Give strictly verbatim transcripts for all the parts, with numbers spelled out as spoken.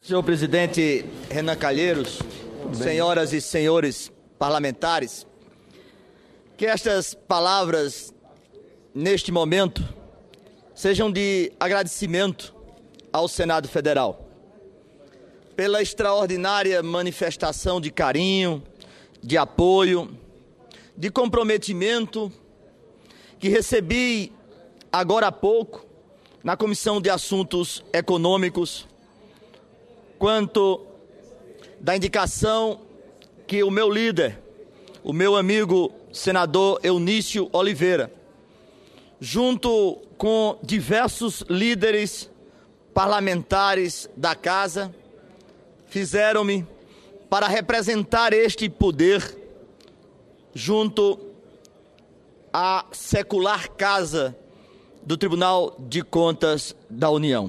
Senhor presidente Renan Calheiros, senhoras e senhores parlamentares, que estas palavras, neste momento, sejam de agradecimento ao Senado Federal pela extraordinária manifestação de carinho, de apoio, de comprometimento que recebi agora há pouco na Comissão de Assuntos Econômicos, quanto da indicação que o meu líder, o meu amigo senador Eunício Oliveira, junto com diversos líderes parlamentares da Casa, fizeram-me para representar este poder junto à secular Casa do Tribunal de Contas da União.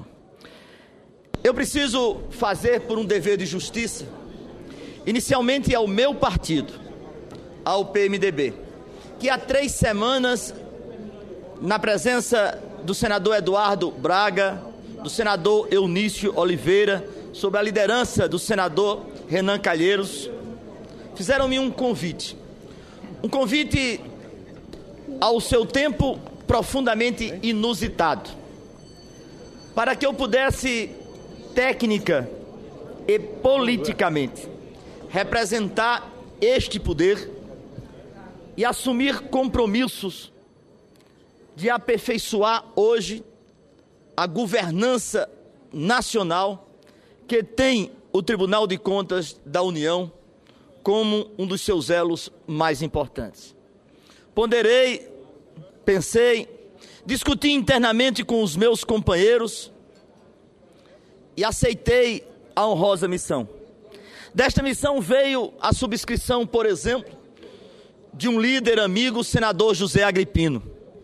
Eu preciso fazer por um dever de justiça, inicialmente ao meu partido, ao P M D B, que há três semanas, na presença do senador Eduardo Braga, do senador Eunício Oliveira, sob a liderança do senador Renan Calheiros, fizeram-me um convite. Um convite, ao seu tempo, profundamente inusitado, para que eu pudesse, técnica e politicamente, representar este poder e assumir compromissos de aperfeiçoar hoje a governança nacional que tem o Tribunal de Contas da União como um dos seus elos mais importantes. Ponderei, pensei, discuti internamente com os meus companheiros e aceitei a honrosa missão. Desta missão veio a subscrição, por exemplo, de um líder amigo, o senador José Agripino.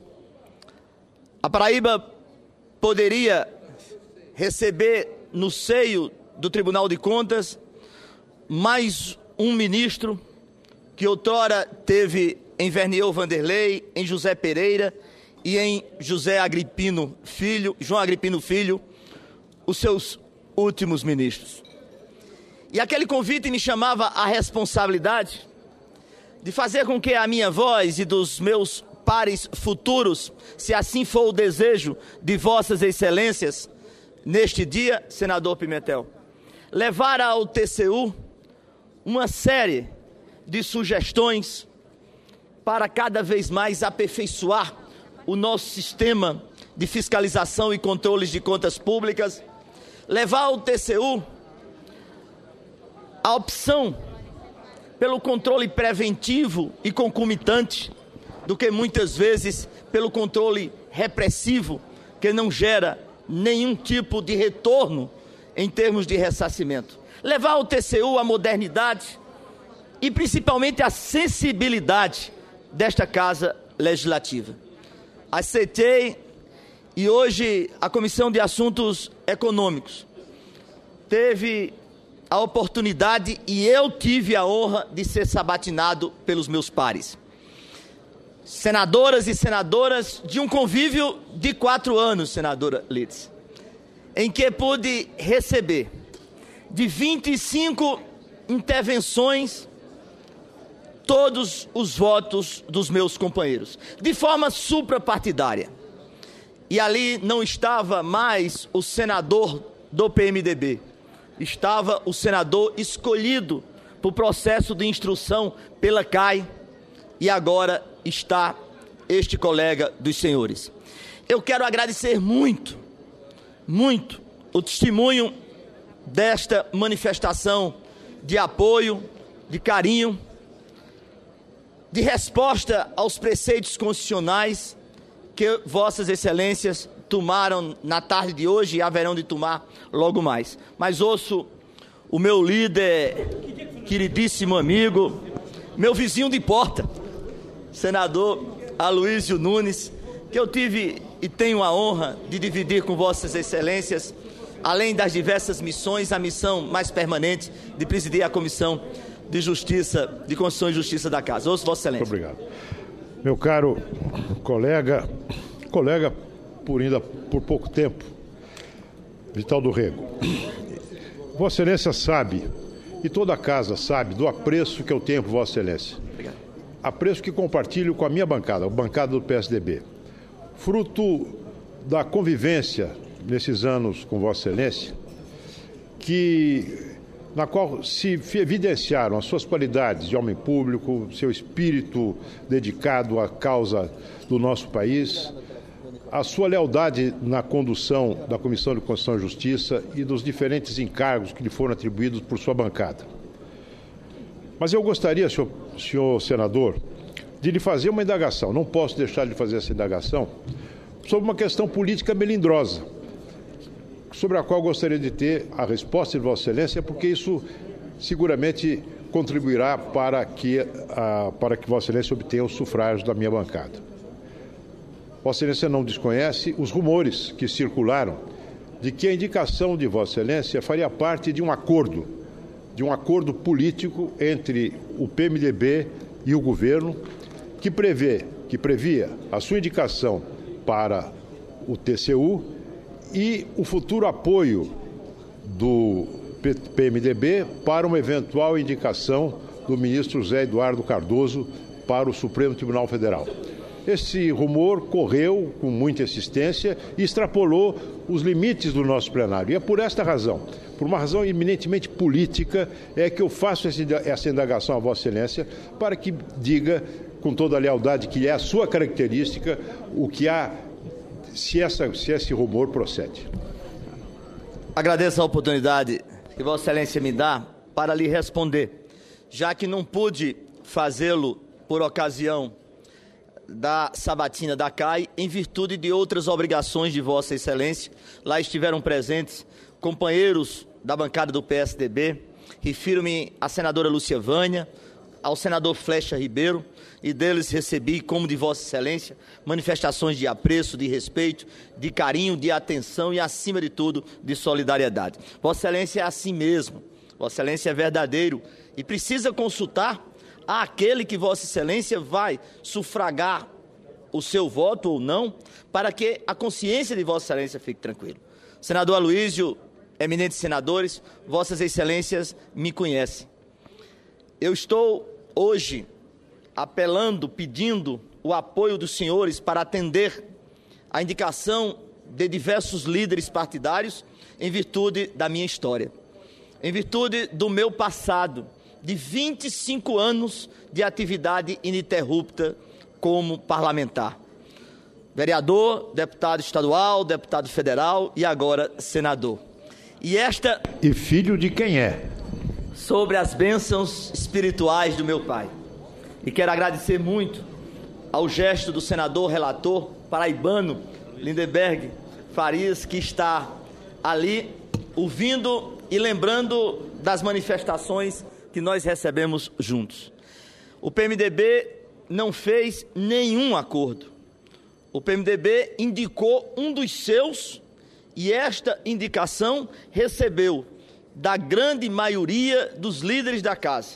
A Paraíba poderia receber no seio do Tribunal de Contas mais um ministro que outrora teve em Verniel Vanderlei, em José Pereira e em José Agripino Filho, João Agripino Filho, os seus últimos ministros. E aquele convite me chamava a responsabilidade de fazer com que a minha voz e dos meus pares futuros, se assim for o desejo de vossas excelências, neste dia, senador Pimentel, levar ao T C U uma série de sugestões para cada vez mais aperfeiçoar o nosso sistema de fiscalização e controles de contas públicas, levar ao T C U a opção pelo controle preventivo e concomitante do que muitas vezes pelo controle repressivo, que não gera nenhum tipo de retorno em termos de ressarcimento. Levar ao T C U a modernidade e principalmente a sensibilidade desta Casa Legislativa. Aceitei e hoje a Comissão de Assuntos Econômicos teve a oportunidade e eu tive a honra de ser sabatinado pelos meus pares. Senadoras e senadoras de um convívio de quatro anos, senadora Lides, em que pude receber de vinte e cinco intervenções todos os votos dos meus companheiros, de forma suprapartidária. E ali não estava mais o senador do P M D B, estava o senador escolhido por processo de instrução pela C A I, e agora está este colega dos senhores. Eu quero agradecer muito, muito o testemunho desta manifestação de apoio, de carinho, de resposta aos preceitos constitucionais que vossas excelências tomaram na tarde de hoje e haverão de tomar logo mais. Mas ouço o meu líder, queridíssimo amigo, meu vizinho de porta, senador Aloysio Nunes, que eu tive e tenho a honra de dividir com vossas excelências, além das diversas missões, a missão mais permanente de presidir a Comissão de Justiça, de Constituição e Justiça da Casa. Ouço vossa excelência. Muito obrigado. Meu caro colega, colega por ainda por pouco tempo, Vital do Rego, Vossa Excelência sabe, e toda a casa sabe, do apreço que eu tenho por Vossa Excelência. Obrigado. Apreço que compartilho com a minha bancada, a bancada do P S D B. Fruto da convivência nesses anos com Vossa Excelência, que, na qual se evidenciaram as suas qualidades de homem público, seu espírito dedicado à causa do nosso país, a sua lealdade na condução da Comissão de Constituição e Justiça e dos diferentes encargos que lhe foram atribuídos por sua bancada. Mas eu gostaria, senhor, senhor senador, de lhe fazer uma indagação, não posso deixar de fazer essa indagação, sobre uma questão política melindrosa, sobre a qual gostaria de ter a resposta de Vossa Excelência, porque isso seguramente contribuirá para que, a, para que Vossa Excelência obtenha o sufrágio da minha bancada. Vossa Excelência não desconhece os rumores que circularam de que a indicação de Vossa Excelência faria parte de um acordo, de um acordo político entre o P M D B e o governo, que prevê, que previa a sua indicação para o T C U e o futuro apoio do P M D B para uma eventual indicação do ministro José Eduardo Cardoso para o Supremo Tribunal Federal. Esse rumor correu com muita insistência e extrapolou os limites do nosso plenário. E é por esta razão, por uma razão eminentemente política, é que eu faço essa indagação a Vossa Excelência para que diga, com toda a lealdade que é a sua característica, o que há, se, essa, se esse rumor procede. Agradeço a oportunidade que Vossa Excelência me dá para lhe responder, já que não pude fazê-lo por ocasião da sabatina da C A I, em virtude de outras obrigações de Vossa Excelência. Lá estiveram presentes companheiros da bancada do P S D B, refiro-me à senadora Lúcia Vânia, ao senador Flecha Ribeiro, e deles recebi, como de Vossa Excelência, manifestações de apreço, de respeito, de carinho, de atenção e, acima de tudo, de solidariedade. Vossa Excelência é assim mesmo, Vossa Excelência é verdadeiro e precisa consultar àquele que Vossa Excelência vai sufragar o seu voto ou não, para que a consciência de Vossa Excelência fique tranquila. Senador Aloísio, eminentes senadores, Vossas Excelências me conhecem. Eu estou hoje apelando, pedindo o apoio dos senhores para atender a indicação de diversos líderes partidários em virtude da minha história, em virtude do meu passado, de vinte e cinco anos de atividade ininterrupta como parlamentar. Vereador, deputado estadual, deputado federal e agora senador. E esta... E filho de quem é? Sobre as bênçãos espirituais do meu pai. E quero agradecer muito ao gesto do senador relator paraibano, Lindenberg Farias, que está ali ouvindo e lembrando das manifestações que nós recebemos juntos. O P M D B não fez nenhum acordo. O P M D B indicou um dos seus e esta indicação recebeu da grande maioria dos líderes da casa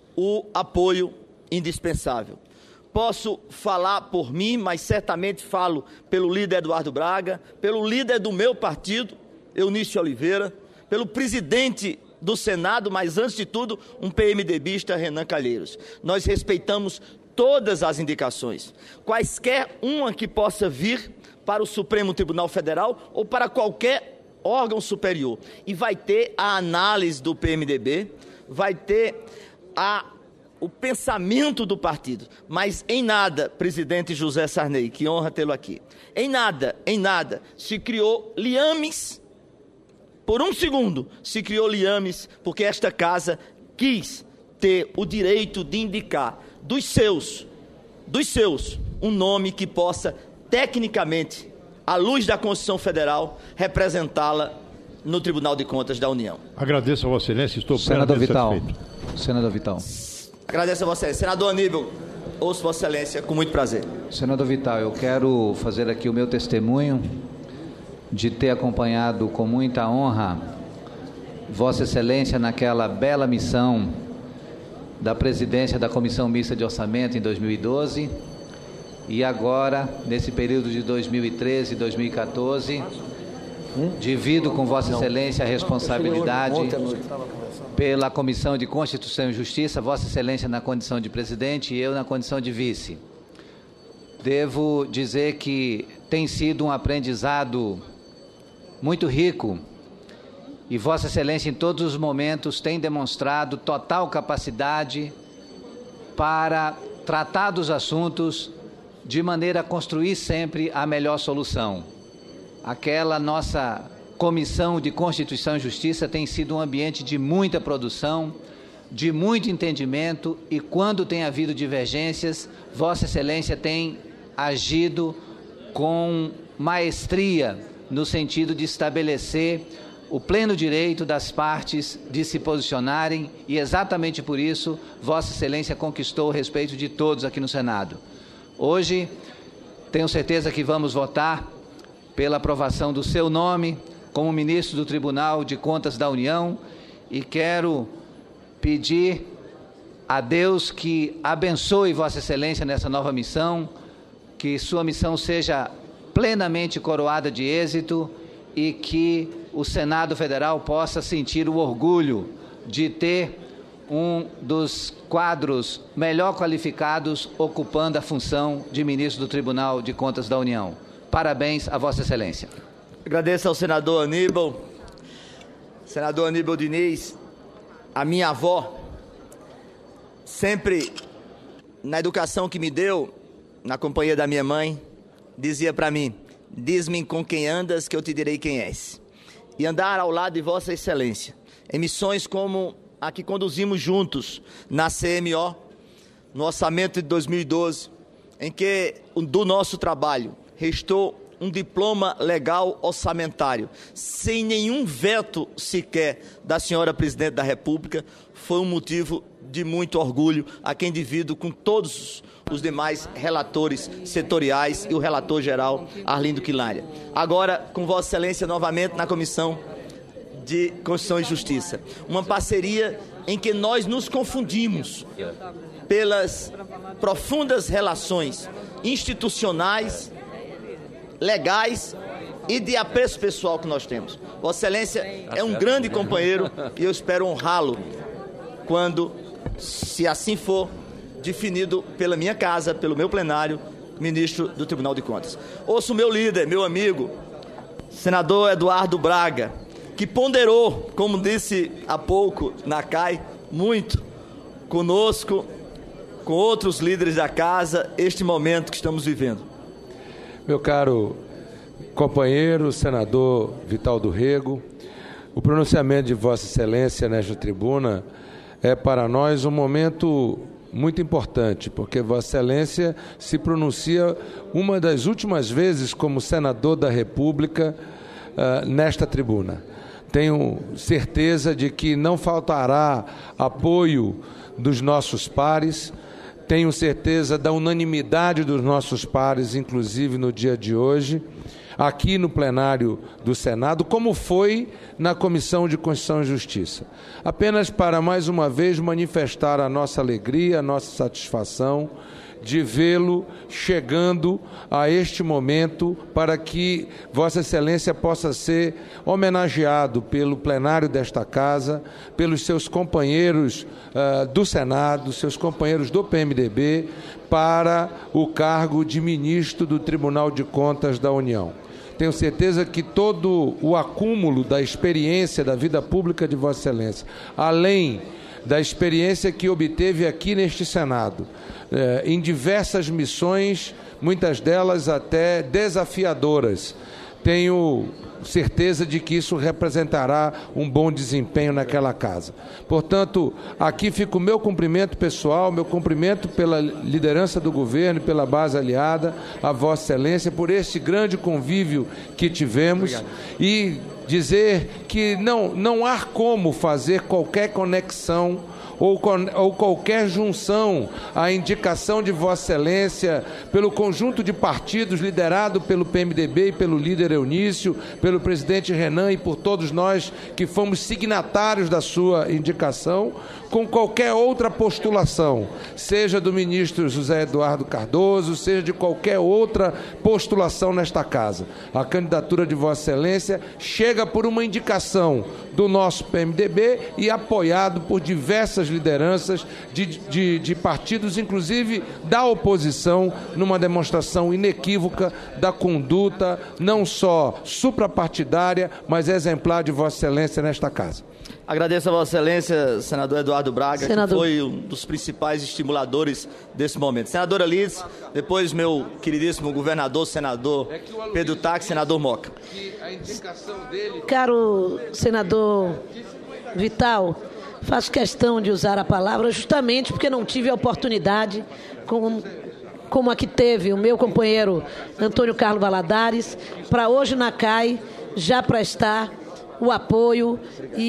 o apoio indispensável. Posso falar por mim, mas certamente falo pelo líder Eduardo Braga, pelo líder do meu partido, Eunício Oliveira, pelo presidente do Senado, mas antes de tudo, um PMDBista, Renan Calheiros. Nós respeitamos todas as indicações, quaisquer uma que possa vir para o Supremo Tribunal Federal ou para qualquer órgão superior. E vai ter a análise do P M D B, vai ter a, o pensamento do partido, mas em nada, presidente José Sarney, que honra tê-lo aqui, em nada, em nada, se criou liames. Por um segundo se criou liames, porque esta casa quis ter o direito de indicar dos seus, dos seus, um nome que possa, tecnicamente, à luz da Constituição Federal, representá-la no Tribunal de Contas da União. Agradeço a Vossa Excelência, estou Senador Vital. satisfeito. Senador Vital. Agradeço a Vossa Excelência. Senador Aníbal, ouço Vossa Excelência com muito prazer. Senador Vital, eu quero fazer aqui o meu testemunho de ter acompanhado com muita honra Vossa Excelência naquela bela missão da presidência da Comissão Mista de Orçamento em dois mil e doze e agora, nesse período de dois mil e treze e dois mil e quatorze, Divido com Vossa Excelência a responsabilidade pela Comissão de Constituição e Justiça, Vossa Excelência na condição de presidente e eu na condição de vice. Devo dizer que tem sido um aprendizado muito rico e Vossa Excelência em todos os momentos tem demonstrado total capacidade para tratar dos assuntos de maneira a construir sempre a melhor solução. Aquela nossa Comissão de Constituição e Justiça tem sido um ambiente de muita produção, de muito entendimento e quando tem havido divergências, Vossa Excelência tem agido com maestria no sentido de estabelecer o pleno direito das partes de se posicionarem e exatamente por isso Vossa Excelência conquistou o respeito de todos aqui no Senado. Hoje, tenho certeza que vamos votar pela aprovação do seu nome como ministro do Tribunal de Contas da União e quero pedir a Deus que abençoe Vossa Excelência nessa nova missão, que sua missão seja plenamente coroada de êxito e que o Senado Federal possa sentir o orgulho de ter um dos quadros melhor qualificados ocupando a função de ministro do Tribunal de Contas da União. Parabéns a Vossa Excelência. Agradeço ao senador Aníbal. Senador Aníbal Diniz, a minha avó, sempre na educação que me deu, na companhia da minha mãe, dizia para mim: diz-me com quem andas que eu te direi quem és. E andar ao lado de Vossa Excelência, em missões como a que conduzimos juntos na C M O, no orçamento de dois mil e doze, em que do nosso trabalho restou um diploma legal orçamentário, sem nenhum veto sequer da senhora Presidente da República, foi um motivo de muito orgulho, a quem divido com todos os demais relatores setoriais e o relator geral, Arlindo Quilânia. Agora, com Vossa Excelência, novamente na Comissão de Constituição e Justiça. Uma parceria em que nós nos confundimos pelas profundas relações institucionais, legais e de apreço pessoal que nós temos. Vossa Excelência é um grande companheiro e eu espero honrá-lo quando, se assim for, definido pela minha casa, pelo meu plenário, ministro do Tribunal de Contas. Ouço o meu líder, meu amigo, senador Eduardo Braga, que ponderou, como disse há pouco na C A I, muito conosco, com outros líderes da casa, este momento que estamos vivendo. Meu caro companheiro, senador Vital do Rego, o pronunciamento de Vossa Excelência nesta tribuna é para nós um momento muito importante, porque Vossa Excelência se pronuncia uma das últimas vezes como senador da República uh, nesta tribuna. Tenho certeza de que não faltará apoio dos nossos pares, tenho certeza da unanimidade dos nossos pares, inclusive no dia de hoje, aqui no plenário do Senado, como foi na Comissão de Constituição e Justiça. Apenas para, mais uma vez, manifestar a nossa alegria, a nossa satisfação de vê-lo chegando a este momento para que Vossa Excelência possa ser homenageado pelo plenário desta Casa, pelos seus companheiros uh, do Senado, seus companheiros do P M D B, para o cargo de ministro do Tribunal de Contas da União. Tenho certeza que todo o acúmulo da experiência da vida pública de Vossa Excelência, além da experiência que obteve aqui neste Senado, eh, em diversas missões, muitas delas até desafiadoras, tenho certeza de que isso representará um bom desempenho naquela casa. Portanto, aqui fica o meu cumprimento pessoal, meu cumprimento pela liderança do governo e pela base aliada, a Vossa Excelência, por este grande convívio que tivemos. Obrigado. E dizer que não, não há como fazer qualquer conexão ou, ou qualquer junção à indicação de Vossa Excelência pelo conjunto de partidos liderado pelo P M D B e pelo líder Eunício, pelo presidente Renan e por todos nós que fomos signatários da sua indicação, com qualquer outra postulação, seja do ministro José Eduardo Cardoso, seja de qualquer outra postulação nesta casa. A candidatura de Vossa Excelência chega por uma indicação do nosso P M D B e apoiado por diversas lideranças de, de, de partidos, inclusive da oposição, numa demonstração inequívoca da conduta, não só suprapartidária, mas exemplar de Vossa Excelência nesta casa. Agradeço a Vossa Excelência, senador Eduardo Braga, senador. que foi um dos principais estimuladores desse momento. Senadora Lides, depois meu queridíssimo governador, senador Pedro Taques, senador Moca. Caro senador Vital, faço questão de usar a palavra justamente porque não tive a oportunidade, como, como a que teve o meu companheiro Antônio Carlos Valadares, para hoje na C A I já prestar o apoio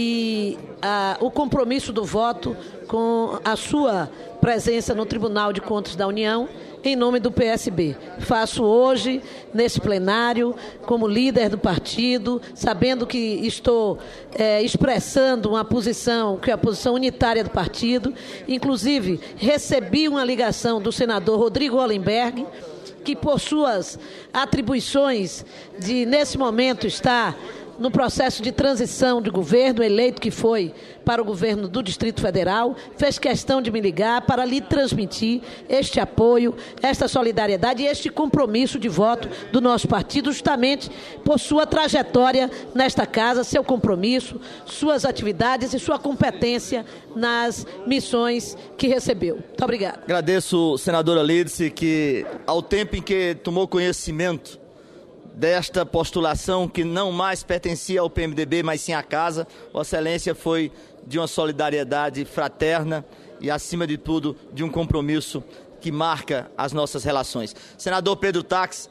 e a, o compromisso do voto com a sua presença no Tribunal de Contas da União, em nome do P S B. Faço hoje, nesse plenário, como líder do partido, sabendo que estou é, expressando uma posição, que é a posição unitária do partido. Inclusive, recebi uma ligação do senador Rodrigo Hollenberg, que por suas atribuições de, nesse momento, está no processo de transição de governo, eleito que foi para o governo do Distrito Federal, fez questão de me ligar para lhe transmitir este apoio, esta solidariedade e este compromisso de voto do nosso partido, justamente por sua trajetória nesta casa, seu compromisso, suas atividades e sua competência nas missões que recebeu. Muito obrigada. Agradeço, senadora Lídice, que ao tempo em que tomou conhecimento desta postulação que não mais pertencia ao P M D B, mas sim à casa, Vossa Excelência foi de uma solidariedade fraterna e, acima de tudo, de um compromisso que marca as nossas relações. Senador Pedro Taques.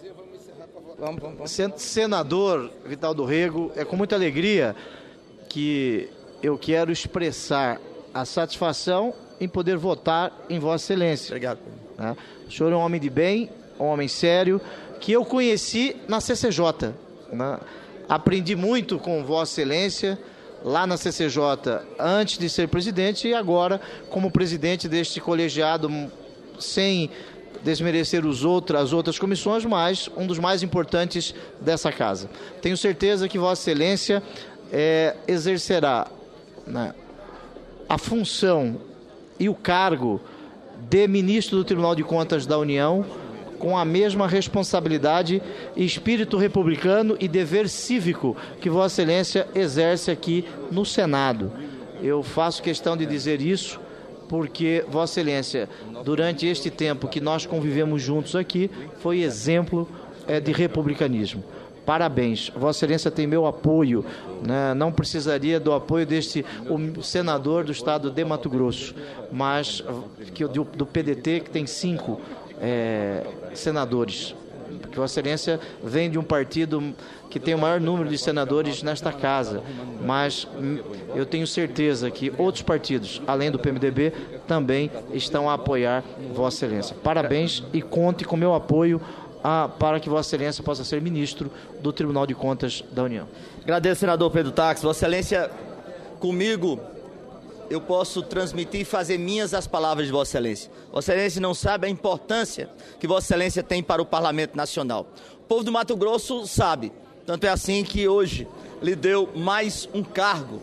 Vamos, vamos, vamos. Senador Vital do Rego, é com muita alegria que eu quero expressar a satisfação em poder votar em Vossa Excelência. Obrigado. O senhor é um homem de bem, um homem sério, que eu conheci na C C J. Né? Aprendi muito com Vossa Excelência lá na C C J antes de ser presidente e agora como presidente deste colegiado, sem desmerecer os outros, as outras comissões, mas um dos mais importantes dessa casa. Tenho certeza que Vossa Excelência é, exercerá, né, a função e o cargo de ministro do Tribunal de Contas da União com a mesma responsabilidade, espírito republicano e dever cívico que Vossa Excelência exerce aqui no Senado. Eu faço questão de dizer isso porque Vossa Excelência, durante este tempo que nós convivemos juntos aqui, foi exemplo é, de republicanismo. Parabéns, Vossa Excelência tem meu apoio, né? Não precisaria do apoio deste o senador do estado de Mato Grosso, mas que, do, do P D T, que tem cinco é, senadores. Porque Vossa Excelência vem de um partido que tem o maior número de senadores nesta casa, mas eu tenho certeza que outros partidos, além do P M D B, também estão a apoiar Vossa Excelência. Parabéns e conte com meu apoio a, para que Vossa Excelência possa ser ministro do Tribunal de Contas da União. Agradeço, senador Pedro Taques. Vossa Excelência, comigo, eu posso transmitir e fazer minhas as palavras de Vossa Excelência. Vossa Excelência não sabe a importância que Vossa Excelência tem para o Parlamento Nacional. O povo do Mato Grosso sabe. Tanto é assim que hoje lhe deu mais um cargo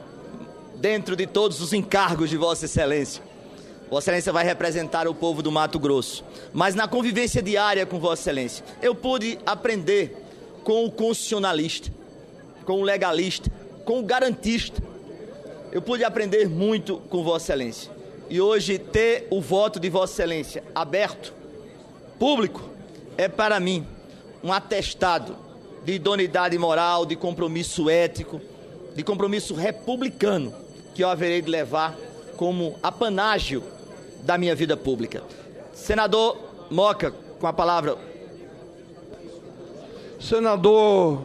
dentro de todos os encargos de Vossa Excelência. Vossa Excelência vai representar o povo do Mato Grosso. Mas na convivência diária com Vossa Excelência, eu pude aprender com o constitucionalista, com o legalista, com o garantista. Eu pude aprender muito com Vossa Excelência. E hoje ter o voto de Vossa Excelência aberto, público, é para mim um atestado de idoneidade moral, de compromisso ético, de compromisso republicano, que eu haverei de levar como apanágio da minha vida pública. Senador Moca, com a palavra. Senador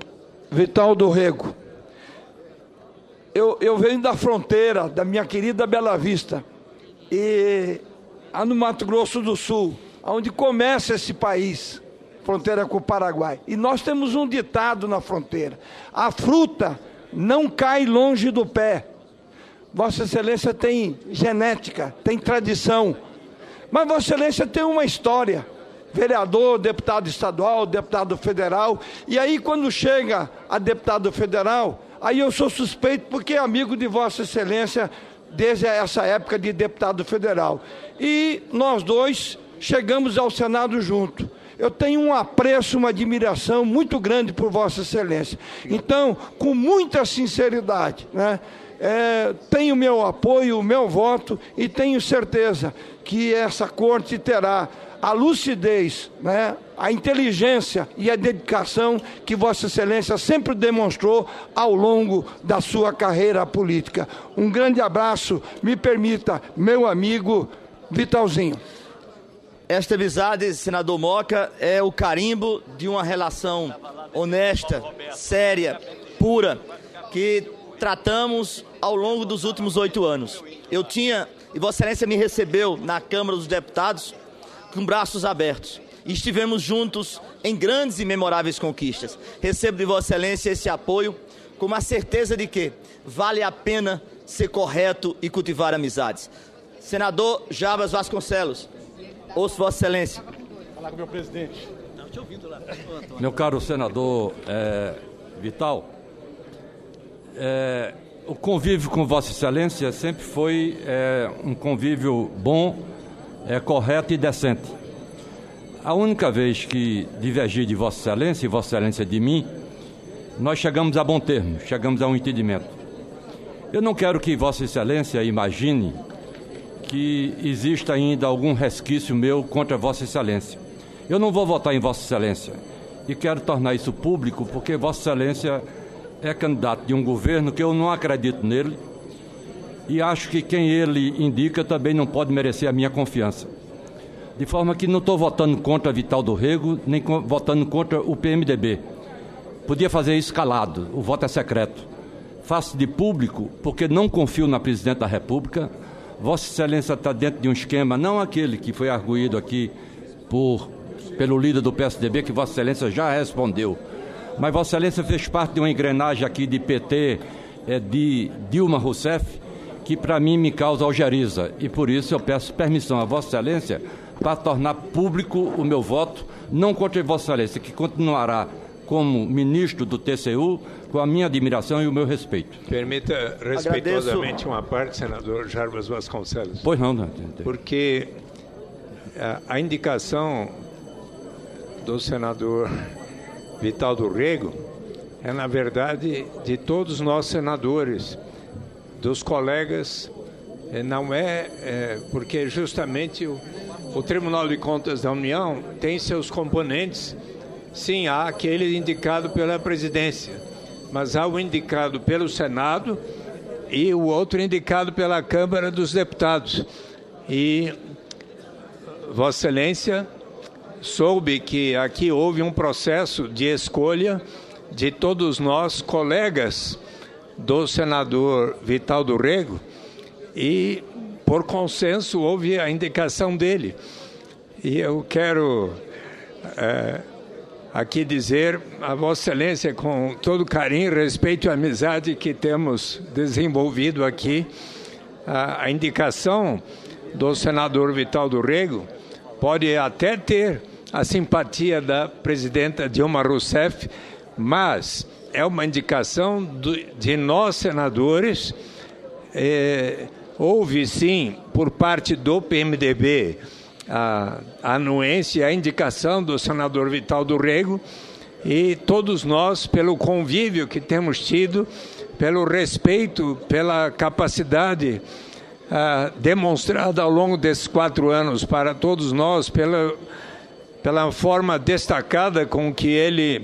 Vital do Rego, eu, eu venho da fronteira, da minha querida Bela Vista, e no Mato Grosso do Sul, onde começa esse país, fronteira com o Paraguai. E nós temos um ditado na fronteira: a fruta não cai longe do pé. Vossa Excelência tem genética, tem tradição, mas Vossa Excelência tem uma história. Vereador, deputado estadual, deputado federal, e aí quando chega a deputado federal, aí eu sou suspeito porque é amigo de Vossa Excelência desde essa época de deputado federal. E nós dois chegamos ao Senado junto. Eu tenho um apreço, uma admiração muito grande por Vossa Excelência. Então, com muita sinceridade, né, é, tenho meu apoio, o meu voto, e tenho certeza que essa corte terá a lucidez, né, a inteligência e a dedicação que Vossa Excelência sempre demonstrou ao longo da sua carreira política. Um grande abraço, me permita, meu amigo Vitalzinho. Esta amizade, senador Moca, é o carimbo de uma relação honesta, séria, pura, que tratamos ao longo dos últimos oito anos. Eu tinha, e Vossa Excelência me recebeu na Câmara dos Deputados com braços abertos. E estivemos juntos em grandes e memoráveis conquistas. Recebo de Vossa Excelência esse apoio com a certeza de que vale a pena ser correto e cultivar amizades. Senador Jarbas Vasconcelos, ouço Vossa Excelência. Falar com o meu presidente. Não, te ouvindo lá. Meu caro senador é, Vital, é, o convívio com Vossa Excelência sempre foi é, um convívio bom, é, correto e decente. A única vez que divergi de Vossa Excelência e Vossa Excelência de mim, nós chegamos a bom termo, chegamos a um entendimento. Eu não quero que Vossa Excelência imagine que exista ainda algum resquício meu contra Vossa Excelência. Eu não vou votar em Vossa Excelência e quero tornar isso público porque Vossa Excelência é candidato de um governo que eu não acredito nele e acho que quem ele indica também não pode merecer a minha confiança. De forma que não estou votando contra Vital do Rego, nem co- votando contra o P M D B. Podia fazer isso calado, o voto é secreto. Faço de público porque não confio na Presidente da República. Vossa Excelência está dentro de um esquema, não aquele que foi arguído aqui por, pelo líder do P S D B, que Vossa Excelência já respondeu. Mas Vossa Excelência fez parte de uma engrenagem aqui de P T, é, de Dilma Rousseff, que para mim me causa algeriza. E por isso eu peço permissão a Vossa Excelência para tornar público o meu voto, não contra Vossa Excelência, que continuará como ministro do T C U, com a minha admiração e o meu respeito. Permita respeitosamente uma parte, senador Jarbas Vasconcelos. Pois não, não. Porque a, a indicação do senador Vital do Rego é, na verdade, de todos nós senadores, dos colegas, não é, é porque justamente o, o Tribunal de Contas da União tem seus componentes. Sim, há aquele indicado pela presidência, mas há o indicado pelo Senado e o outro indicado pela Câmara dos Deputados. E Vossa Excelência soube que aqui houve um processo de escolha de todos nós, colegas do senador Vital do Rego, e por consenso houve a indicação dele. E eu quero é, aqui dizer a Vossa Excelência, com todo carinho, respeito e amizade que temos desenvolvido aqui, a, a indicação do senador Vital do Rego pode até ter a simpatia da presidenta Dilma Rousseff, mas é uma indicação do, de nós senadores. É, houve sim, por parte do P M D B, a, a anuência, a indicação do senador Vital do Rego, e todos nós, pelo convívio que temos tido, pelo respeito, pela capacidade ah, demonstrada ao longo desses quatro anos para todos nós, pela, pela forma destacada com que ele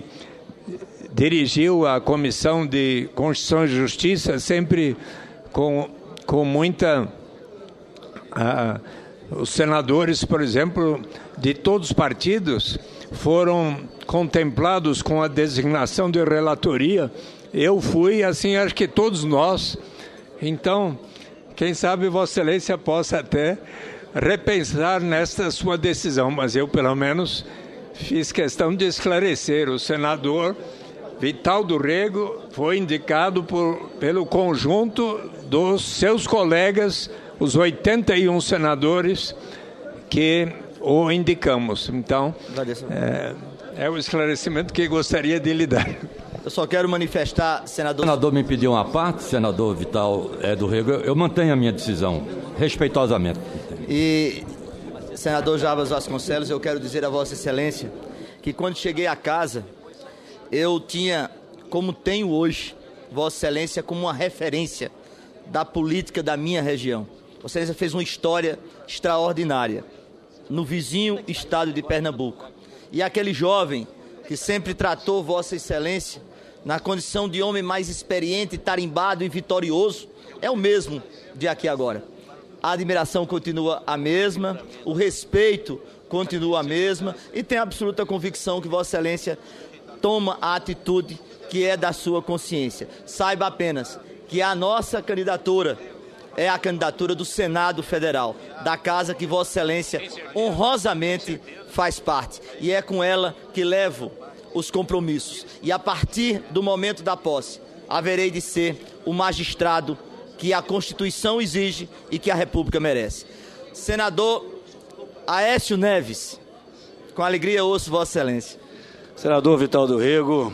dirigiu a Comissão de Constituição e Justiça, sempre com, com muita... Ah, os senadores, por exemplo, de todos os partidos, foram contemplados com a designação de relatoria. Eu fui, assim, acho que todos nós. Então, quem sabe Vossa Excelência possa até repensar nesta sua decisão, mas eu, pelo menos, fiz questão de esclarecer. O senador Vital do Rego foi indicado por, pelo conjunto dos seus colegas, os oitenta e um senadores que o indicamos. Então, é, é o esclarecimento que gostaria de lhe dar. Eu só quero manifestar, senador... O senador me pediu uma parte, senador Vital é, do Rego, eu mantenho a minha decisão, respeitosamente. E, senador Jarbas Vasconcelos, eu quero dizer a Vossa Excelência que quando cheguei a casa, eu tinha, como tenho hoje, Vossa Excelência como uma referência da política da minha região. Vossa Excelência fez uma história extraordinária no vizinho estado de Pernambuco. E aquele jovem que sempre tratou Vossa Excelência na condição de homem mais experiente, tarimbado e vitorioso, é o mesmo de aqui agora. A admiração continua a mesma, o respeito continua a mesma e tenho absoluta convicção que Vossa Excelência toma a atitude que é da sua consciência. Saiba apenas que a nossa candidatura é a candidatura do Senado Federal, da casa que Vossa Excelência honrosamente faz parte. E é com ela que levo os compromissos. E a partir do momento da posse, haverei de ser o magistrado que a Constituição exige e que a República merece. Senador Aécio Neves, com alegria ouço Vossa Excelência. Senador Vital do Rego,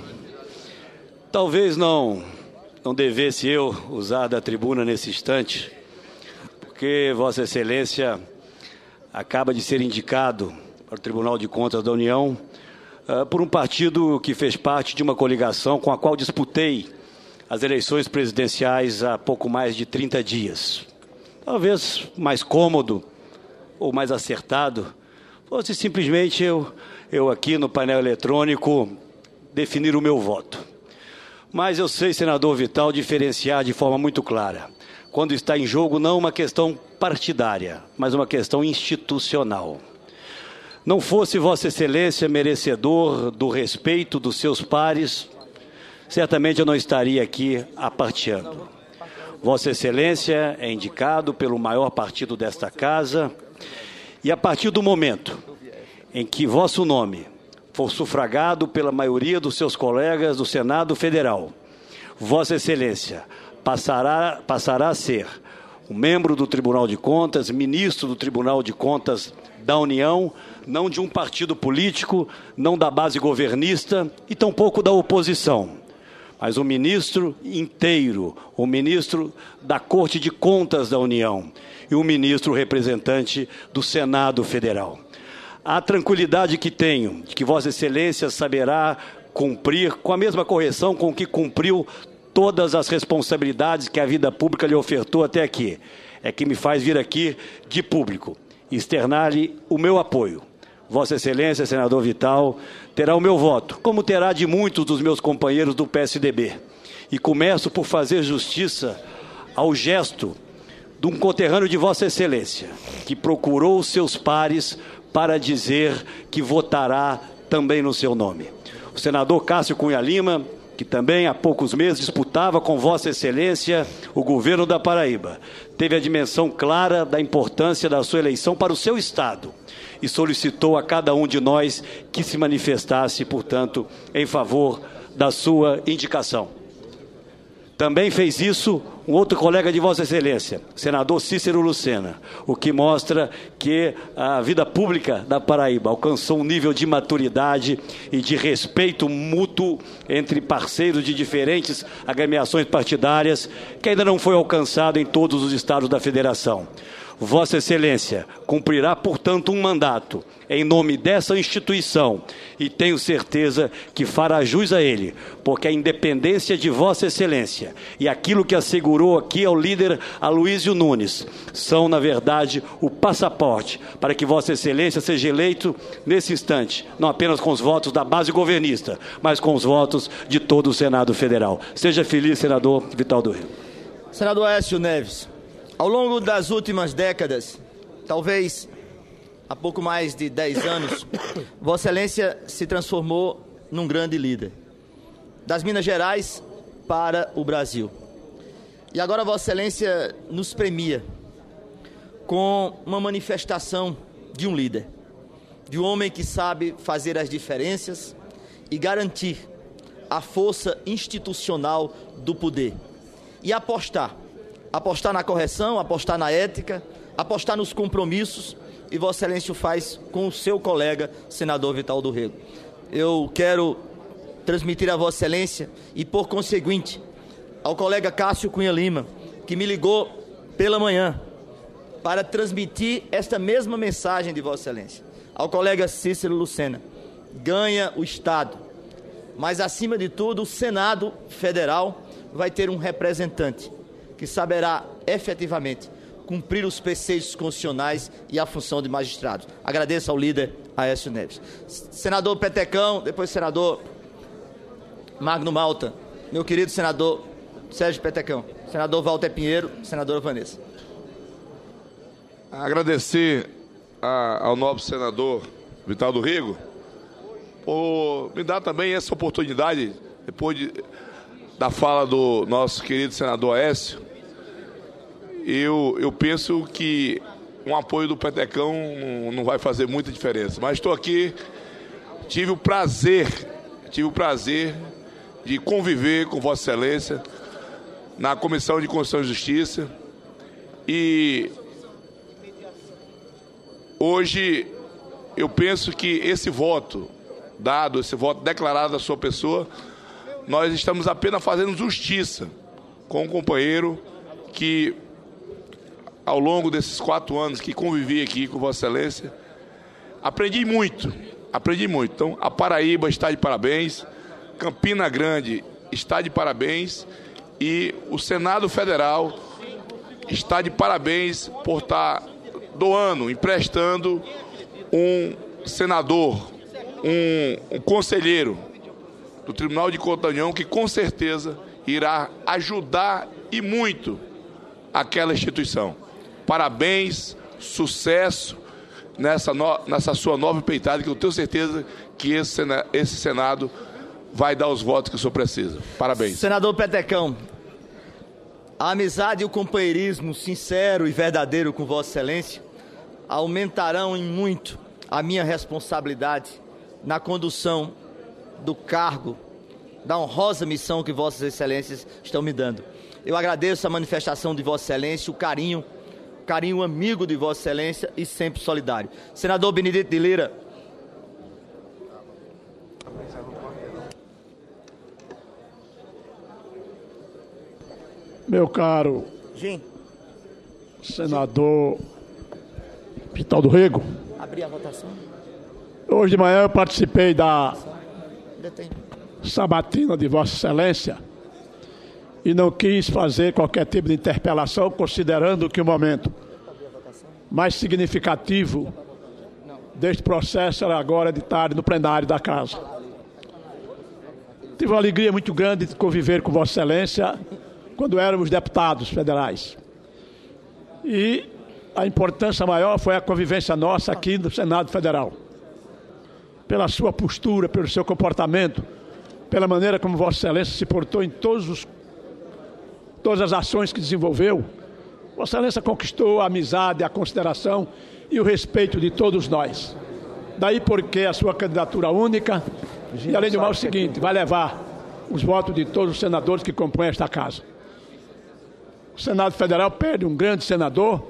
talvez não, não devesse eu usar da tribuna nesse instante, porque Vossa Excelência acaba de ser indicado para o Tribunal de Contas da União uh, por um partido que fez parte de uma coligação com a qual disputei as eleições presidenciais há pouco mais de trinta dias. Talvez mais cômodo ou mais acertado fosse simplesmente eu, eu aqui no painel eletrônico definir o meu voto. Mas eu sei, senador Vital, diferenciar de forma muito clara quando está em jogo não uma questão partidária, mas uma questão institucional. Não fosse Vossa Excelência merecedor do respeito dos seus pares, certamente eu não estaria aqui aparteando. Vossa Excelência é indicado pelo maior partido desta casa e a partir do momento em que vosso nome for sufragado pela maioria dos seus colegas do Senado Federal, Vossa Excelência passará, passará a ser um membro do Tribunal de Contas, ministro do Tribunal de Contas da União, não de um partido político, não da base governista e tampouco da oposição, mas o ministro inteiro, o ministro da Corte de Contas da União e o ministro representante do Senado Federal. A tranquilidade que tenho de que Vossa Excelência saberá cumprir com a mesma correção com que cumpriu todas as responsabilidades que a vida pública lhe ofertou até aqui, é que me faz vir aqui de público, externar-lhe o meu apoio. Vossa Excelência, senador Vital, terá o meu voto, como terá de muitos dos meus companheiros do P S D B. E começo por fazer justiça ao gesto de um conterrâneo de Vossa Excelência, que procurou os seus pares para dizer que votará também no seu nome. O senador Cássio Cunha Lima, que também há poucos meses disputava com Vossa Excelência o governo da Paraíba, teve a dimensão clara da importância da sua eleição para o seu estado e solicitou a cada um de nós que se manifestasse, portanto, em favor da sua indicação. Também fez isso um outro colega de Vossa Excelência, senador Cícero Lucena, o que mostra que a vida pública da Paraíba alcançou um nível de maturidade e de respeito mútuo entre parceiros de diferentes agremiações partidárias, que ainda não foi alcançado em todos os estados da Federação. Vossa Excelência cumprirá, portanto, um mandato em nome dessa instituição e tenho certeza que fará jus a ele, porque a independência de Vossa Excelência e aquilo que assegurou aqui ao líder Aloysio Nunes são, na verdade, o passaporte para que Vossa Excelência seja eleito nesse instante, não apenas com os votos da base governista, mas com os votos de todo o Senado Federal. Seja feliz, senador Vital do Rego. Senador Aécio Neves, ao longo das últimas décadas, talvez há pouco mais de dez anos, Vossa Excelência se transformou num grande líder. Das Minas Gerais para o Brasil. E agora Vossa Excelência nos premia com uma manifestação de um líder, de um homem que sabe fazer as diferenças e garantir a força institucional do poder. E apostar, apostar na correção, apostar na ética, apostar nos compromissos, e Vossa Excelência o faz com o seu colega, senador Vital do Rego. Eu quero transmitir a Vossa Excelência e, por conseguinte, ao colega Cássio Cunha Lima, que me ligou pela manhã para transmitir esta mesma mensagem de Vossa Excelência. Ao colega Cícero Lucena, ganha o Estado, mas, acima de tudo, o Senado Federal vai ter um representante que saberá efetivamente cumprir os preceitos constitucionais e a função de magistrados. Agradeço ao líder Aécio Neves. Senador Petecão, depois senador Magno Malta, meu querido senador Sérgio Petecão, senador Walter Pinheiro, senadora Vanessa. Agradecer a, ao nobre senador Vital do Rego por me dar também essa oportunidade, depois de, da fala do nosso querido senador Aécio. Eu, eu penso que um apoio do Petecão não, não vai fazer muita diferença. Mas estou aqui, tive o prazer, tive o prazer de conviver com Vossa Excelência na Comissão de Constituição e Justiça. E hoje eu penso que esse voto dado, esse voto declarado da sua pessoa, nós estamos apenas fazendo justiça com um companheiro que, ao longo desses quatro anos que convivi aqui com Vossa Excelência, aprendi muito, aprendi muito. Então, a Paraíba está de parabéns, Campina Grande está de parabéns e o Senado Federal está de parabéns por estar doando, emprestando um senador, um, um conselheiro do Tribunal de Contas da União que com certeza irá ajudar e muito aquela instituição. Parabéns, sucesso nessa, no, nessa sua nova empreitada, que eu tenho certeza que esse, sena, esse Senado vai dar os votos que o senhor precisa. Parabéns. Senador Petecão, a amizade e o companheirismo sincero e verdadeiro com Vossa Excelência aumentarão em muito a minha responsabilidade na condução do cargo, da honrosa missão que Vossas Excelências estão me dando. Eu agradeço a manifestação de Vossa Excelência, o carinho, carinho amigo de Vossa Excelência e sempre solidário. Senador Benedito de Lira. Meu caro Gim. senador Vital do Rego, Abrir a votação. Hoje de manhã eu participei da sabatina de Vossa Excelência e não quis fazer qualquer tipo de interpelação, considerando que o momento mais significativo deste processo era agora de tarde no plenário da Casa. Tive uma alegria muito grande de conviver com Vossa Excelência quando éramos deputados federais. E a importância maior foi a convivência nossa aqui no Senado Federal. Pela sua postura, pelo seu comportamento, pela maneira como Vossa Excelência se portou em todos os, todas as ações que desenvolveu, Vossa Excelência conquistou a amizade, a consideração e o respeito de todos nós. Daí porque a sua candidatura única, e além do mais o seguinte, vai levar os votos de todos os senadores que compõem esta Casa. O Senado Federal perde um grande senador,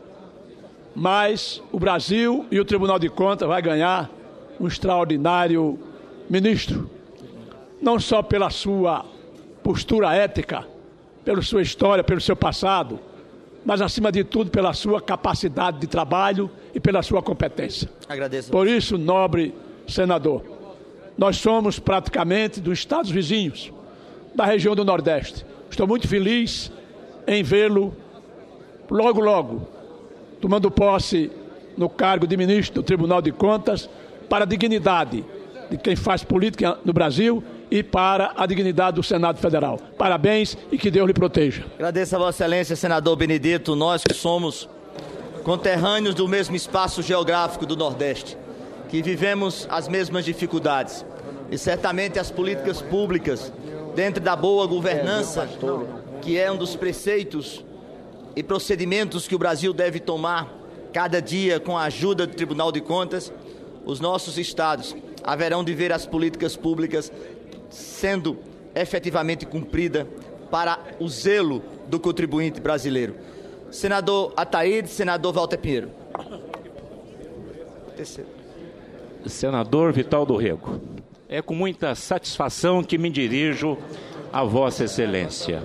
mas o Brasil e o Tribunal de Contas vai ganhar um extraordinário ministro. Não só pela sua postura ética, pela sua história, pelo seu passado, mas acima de tudo pela sua capacidade de trabalho e pela sua competência. Agradeço. Por isso, nobre senador, nós somos praticamente dos estados vizinhos, da região do Nordeste. Estou muito feliz em vê-lo logo, logo, tomando posse no cargo de ministro do Tribunal de Contas, para a dignidade de quem faz política no Brasil e para a dignidade do Senado Federal. Parabéns e que Deus lhe proteja. Agradeço a Vossa Excelência, senador Benedito. Nós que somos conterrâneos do mesmo espaço geográfico do Nordeste, que vivemos as mesmas dificuldades. E certamente as políticas públicas, dentro da boa governança, que é um dos preceitos e procedimentos que o Brasil deve tomar cada dia com a ajuda do Tribunal de Contas, os nossos estados haverão de ver as políticas públicas sendo efetivamente cumpridas para o zelo do contribuinte brasileiro. Senador Ataíde, senador Walter Pinheiro. Terceiro. Senador Vital do Rego, é com muita satisfação que me dirijo a Vossa Excelência.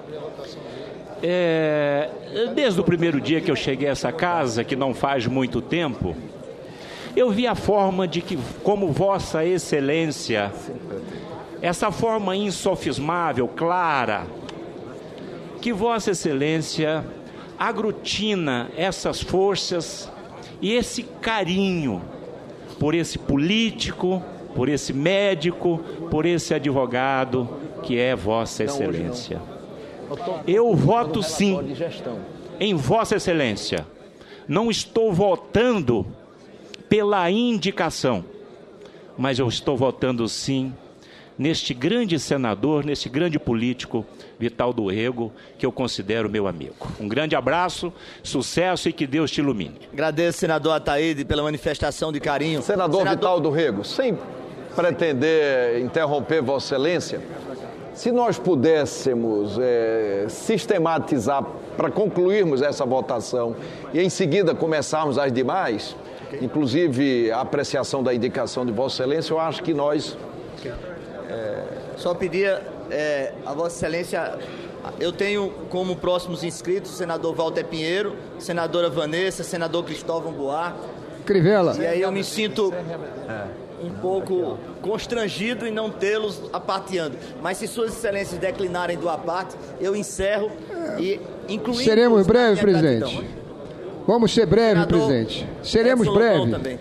É, desde o primeiro dia que eu cheguei a essa casa, que não faz muito tempo, eu vi a forma de que, como Vossa Excelência, essa forma insofismável, clara, que Vossa Excelência aglutina essas forças e esse carinho por esse político, por esse médico, por esse advogado que é Vossa Excelência. Eu voto sim em Vossa Excelência. Não estou votando pela indicação, mas eu estou votando sim neste grande senador, neste grande político, Vital do Rego, que eu considero meu amigo. Um grande abraço, sucesso e que Deus te ilumine. Agradeço, senador Ataíde, pela manifestação de carinho. Senador, senador... Vital do Rego, sem pretender interromper Vossa Excelência, se nós pudéssemos é, sistematizar para concluirmos essa votação e em seguida começarmos as demais, inclusive a apreciação da indicação de Vossa Excelência, eu acho que nós... É... Só pedia é, a Vossa Excelência, eu tenho como próximos inscritos o senador Walter Pinheiro, senadora Vanessa, senador Cristóvão Buarque. Crivella. E aí eu me sinto um pouco constrangido em não tê-los aparteando. Mas se Suas Excelências declinarem do aparte, eu encerro e incluindo... Seremos breves, presidente. Vamos ser breves, presidente. Seremos breves.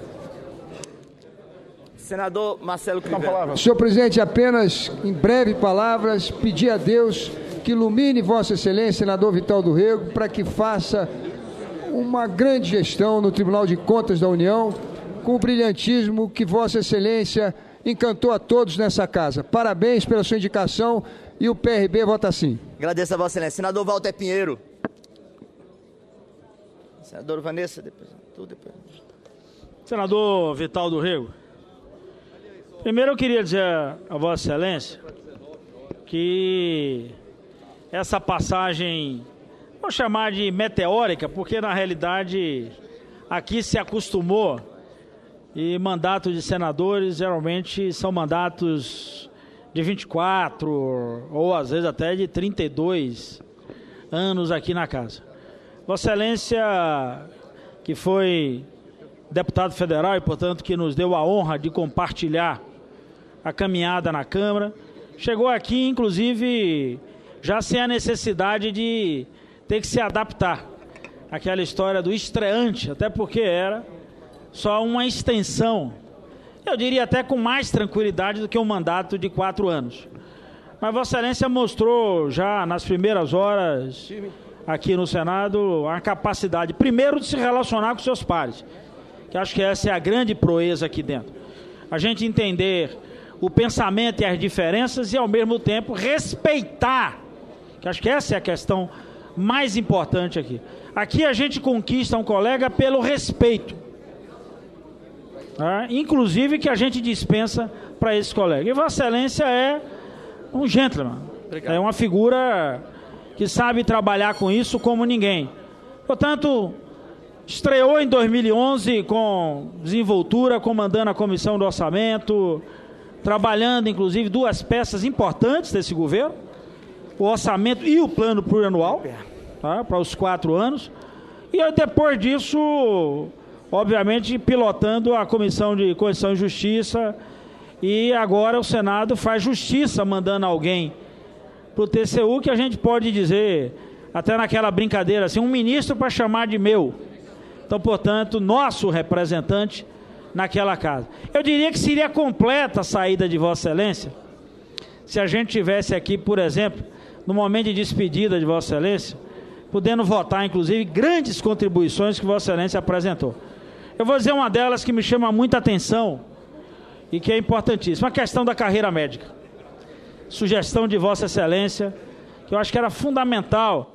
Senador Marcelo Crivella. Senhor presidente, apenas em breves palavras, pedir a Deus que ilumine Vossa Excelência, senador Vital do Rego, para que faça uma grande gestão no Tribunal de Contas da União, com o brilhantismo que Vossa Excelência encantou a todos nessa casa. Parabéns pela sua indicação e o P R B vota sim. Agradeço a Vossa Excelência. Senador Walter Pinheiro. Senador Vanessa, depois. Tudo depois. Senador Vital do Rego. Primeiro eu queria dizer a Vossa Excelência que essa passagem, vou chamar de meteórica, porque na realidade aqui se acostumou e mandatos de senadores geralmente são mandatos de vinte e quatro ou às vezes até de trinta e dois anos aqui na casa. Vossa Excelência, que foi deputado federal e portanto que nos deu a honra de compartilhar a caminhada na Câmara, chegou aqui inclusive já sem a necessidade de ter que se adaptar àquela história do estreante, até porque era só uma extensão, eu diria até com mais tranquilidade do que um mandato de quatro anos. Mas Vossa Excelência mostrou já nas primeiras horas aqui no Senado a capacidade, primeiro, de se relacionar com seus pares, que acho que essa é a grande proeza aqui dentro. A gente entender o pensamento e as diferenças e, ao mesmo tempo, respeitar, que acho que essa é a questão mais importante aqui. Aqui a gente conquista um colega pelo respeito, tá? Inclusive que a gente dispensa para esse colega. E Vossa Excelência é um gentleman. Obrigado. É uma figura que sabe trabalhar com isso como ninguém. Portanto, estreou em dois mil e onze com desenvoltura, comandando a Comissão do Orçamento, trabalhando, inclusive, duas peças importantes desse governo, o orçamento e o plano plurianual, tá, para os quatro anos. E aí, depois disso, obviamente, pilotando a Comissão de Constituição e Justiça, e agora o Senado faz justiça mandando alguém para o T C U, que a gente pode dizer, até naquela brincadeira, assim, um ministro para chamar de meu. Então, portanto, nosso representante naquela casa. Eu diria que seria completa a saída de Vossa Excelência se a gente tivesse aqui, por exemplo, no momento de despedida de Vossa Excelência, podendo votar, inclusive, grandes contribuições que Vossa Excelência apresentou. Eu vou dizer uma delas que me chama muita atenção e que é importantíssima, a questão da carreira médica. Sugestão de Vossa Excelência, que eu acho que era fundamental,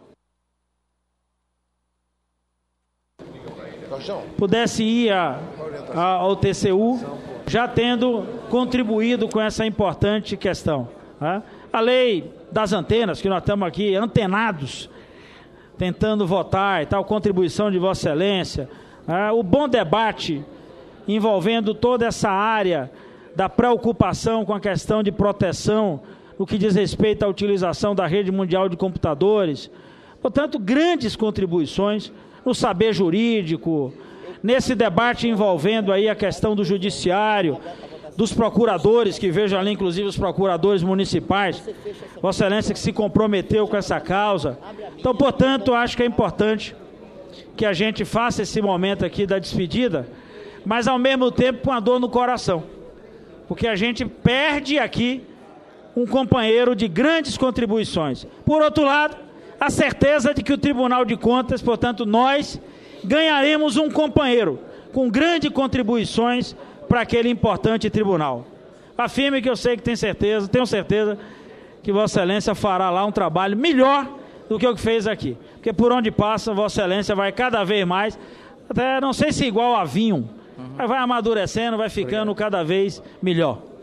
pudesse ir a, a, ao T C U, já tendo contribuído com essa importante questão. Tá? A lei das antenas, que nós estamos aqui antenados, tentando votar e tal, contribuição de Vossa Excelência, tá? O bom debate envolvendo toda essa área da preocupação com a questão de proteção no que diz respeito à utilização da rede mundial de computadores. Portanto, grandes contribuições no saber jurídico, nesse debate envolvendo aí a questão do judiciário, dos procuradores, que vejo ali inclusive os procuradores municipais, Vossa Excelência que se comprometeu com essa causa. Então, portanto, acho que é importante que a gente faça esse momento aqui da despedida, mas ao mesmo tempo com a dor no coração, porque a gente perde aqui um companheiro de grandes contribuições. Por outro lado, a certeza de que o Tribunal de Contas, portanto, nós ganharemos um companheiro com grandes contribuições para aquele importante tribunal. Afirme que eu sei que tem certeza, tenho certeza que Vossa Excelência fará lá um trabalho melhor do que o que fez aqui. Porque por onde passa, Vossa Excelência vai cada vez mais, até não sei se igual a vinho, mas vai amadurecendo, vai ficando cada vez melhor.